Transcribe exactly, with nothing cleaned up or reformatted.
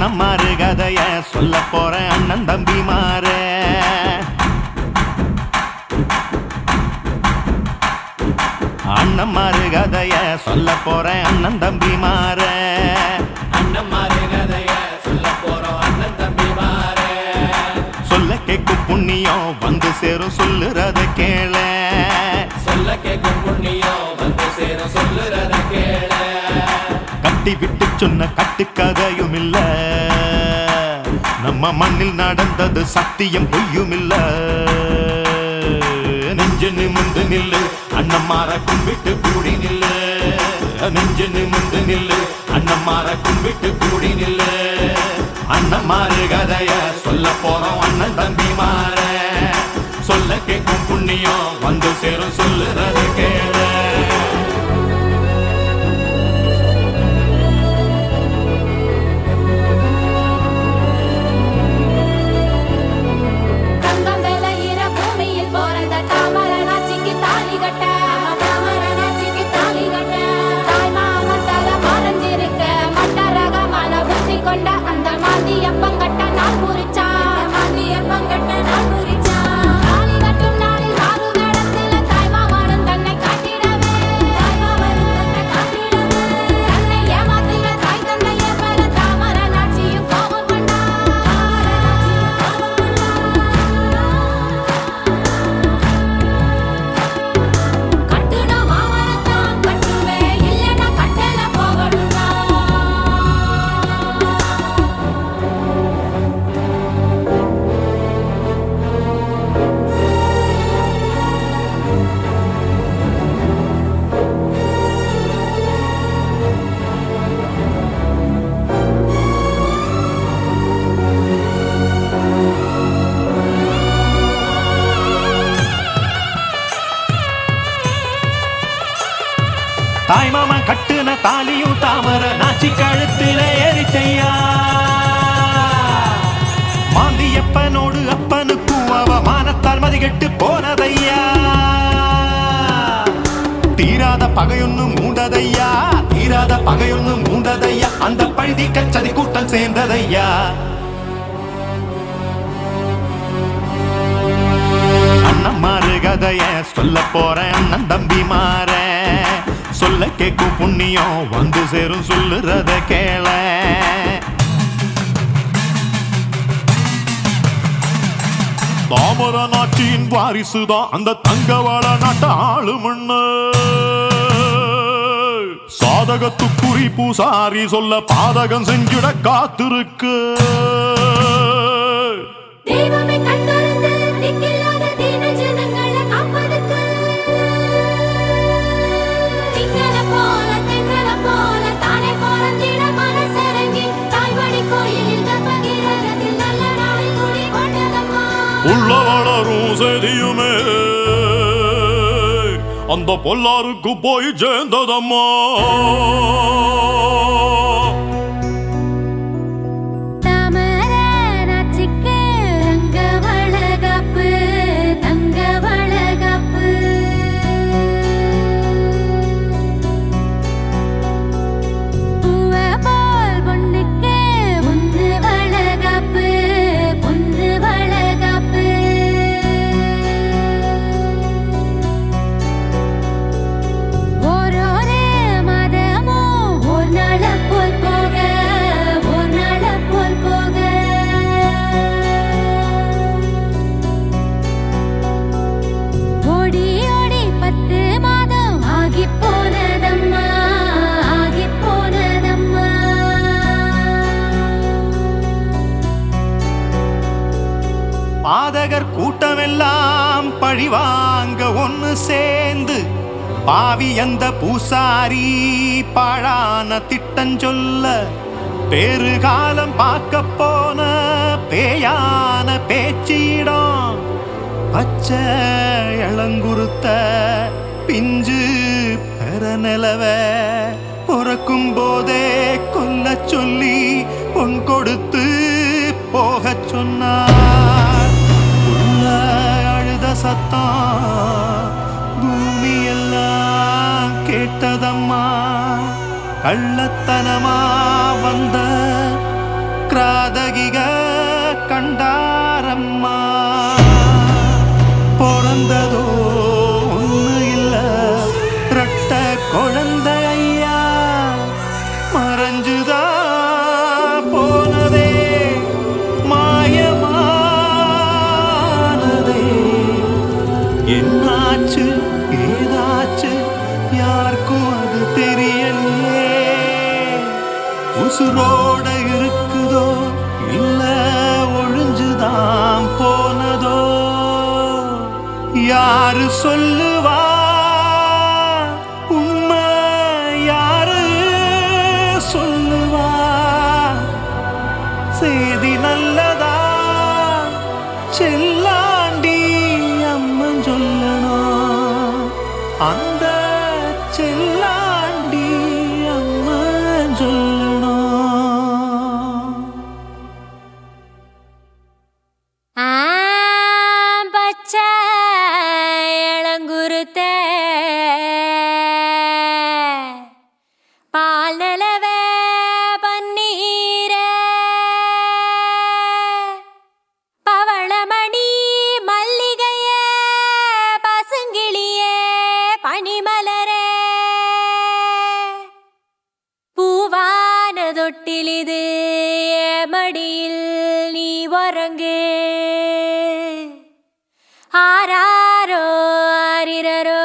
அண்ணன் மாறு கதைய சொல்ல போறேன் அண்ணன் தம்பி மாறு. அண்ணன் மாறு கதைய சொல்ல போறேன் அண்ணன் தம்பி மாறு. அண்ணன் மாறு கதைய சொல்ல போறோம் அண்ணன் தம்பி மாறு. சொல்ல கேட்கும் புண்ணியம் வந்து சேரும் சொல்லுறத கேள. சொல்ல கேட்கும் புண்ணியம் வந்து சேரும் சொல்லுறத கேள. கட்டி விட்டு சொன்ன கட்டுக்கதையும் இல்ல, நம்ம மண்ணில் நடந்தது சத்தியம் பொய்யும் இல்ல. நெஞ்சு நிமிந்து நில்லு அண்ணன் மாற கும்பிட்டு கூடி நில்லு. நெஞ்சு நிமிந்து நில்லு அண்ணன் மாற கும்பிட்டு கூடி நில்லு. அண்ணன் மாறு கதைய சொல்ல போறோம் அண்ணன் தம்பி மாற. சொல்ல கேட்கும் புண்ணியம் வந்து சேரும் சொல்லுறது கேள. தாய் மாமா கட்டுன தாலியும் தாமர நாச்சி கழுத்தில ஏறிச்சையா. மாந்தியப்பனோடு அப்பனுக்கும் அவ மானத்தால் மதிகெட்டு போனதையா. தீராத பகையொன்னு மூண்டதையா, தீராத பகையொன்னு மூண்டதையா. அந்த பழுதி கச்சதி கூட்டம் சேர்ந்ததையா. அண்ணன் மாறு கதைய சொல்ல போறேன் அண்ணன் தம்பி மாற. சொல்ல கேட்கும் புண்ணியம் வந்து சேரும் சொல்லுறத கேள. தாமர நாட்டின் வாரிசுதான் அந்த தங்கவாள நாட்ட ஆளுமண்ணு. சாதகத்துக்குறி பூசாரி சொல்ல பாதகம் செஞ்சுட காத்திருக்கு. உள்ள வளரும் செடியுமே அந்த பொல்லாருக்கு போய் சேர்ந்ததம்மா. பாதகர் கூட்டமெல்லாம் பழிவாங்க ஒன்னு சேர்ந்து பாவி அந்த பூசாரி பாழான திட்டஞ்சொல்ல. பேறுகாலம் பார்க்க போன பேயான பேச்சிடம் பச்சை இளங்குருத்த பிஞ்சு பெற நிலவ பொறக்கும் போதே கொல்ல சொல்லி பொன் கொடுத்து போக சொன்னார். அழுத சத்தம் பூமி எல்லாம் கேட்டதம்மா. கள்ளத்தனமா வந்த கிராதகிக கண்டாரம்மா பிறந்ததோ ஒண்ணு இல்ல ரெட்ட குழந்தை ஐயா மறைஞ்சுதா போனதே மாயமானதே என்னாச்சு ஏதாச்சு யாருக்கும் அது தெரியலையே உசுரோட இருக்குதோ இல்ல ஒழிஞ்சுதான் போனதோ யாரு சொல்லுவா உண்மை யாரு சொல்லுவா செய்தி நல்லதா செல்லாண்டி அம்மன் சொல்லணும் அந்த செல்லாண்டி அம்மன் சொல்லணும் பச்சை இளங்குருத்த பால் நிலவே பன்னீர பவளமணி மல்லிகைய பசுங்கிளியே பனிமலரே பூவான தொட்டிலிது மடியில் நீ உறங்கு ஆராரோ ஆரிரரோ